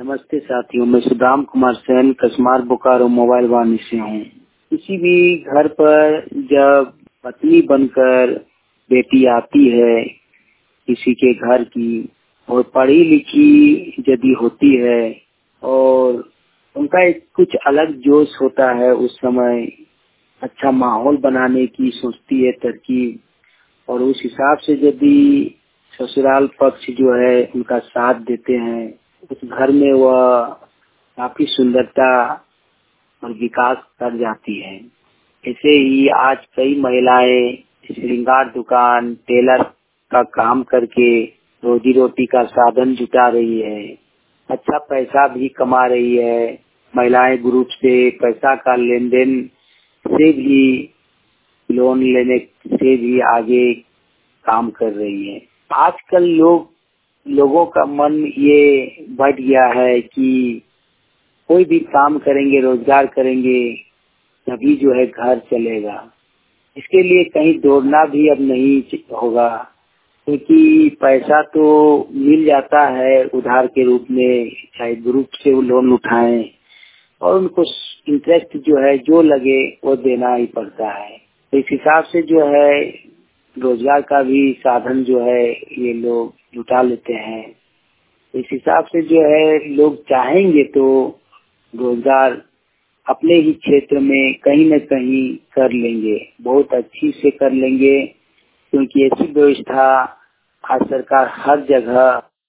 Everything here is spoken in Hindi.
नमस्ते साथियों, मैं सुदाम कुमार सेन कसमार बोकारो मोबाइल वाणी से हूँ। किसी भी घर पर जब पत्नी बनकर बेटी आती है किसी के घर की और पढ़ी लिखी यदि होती है और उनका एक कुछ अलग जोश होता है, उस समय अच्छा माहौल बनाने की सोचती है तरकीब, और उस हिसाब से यदि ससुराल पक्ष जो है उनका साथ देते हैं, उस घर में वह काफी सुंदरता और विकास कर जाती है। ऐसे ही आज कई महिलाएं श्रृंगार दुकान, टेलर का काम करके रोजी रोटी का साधन जुटा रही है, अच्छा पैसा भी कमा रही है। महिलाएं ग्रुप से पैसा का लेन देन से भी, लोन लेने से भी आगे काम कर रही है। आजकल लोगों का मन ये बढ़ गया है कि कोई भी काम करेंगे, रोजगार करेंगे, तभी जो है घर चलेगा। इसके लिए कहीं दौड़ना भी अब नहीं होगा, क्योंकि पैसा तो मिल जाता है उधार के रूप में, चाहे ग्रुप से वो लोन उठाएं और उनको इंटरेस्ट जो है जो लगे वो देना ही पड़ता है। तो इस हिसाब से जो है रोजगार का भी साधन जो है ये लोग जुटा लेते हैं। इस हिसाब से जो है लोग चाहेंगे तो रोजगार अपने ही क्षेत्र में कहीं न कहीं कर लेंगे, बहुत अच्छी से कर लेंगे, क्योंकि ऐसी व्यवस्था आज सरकार हर जगह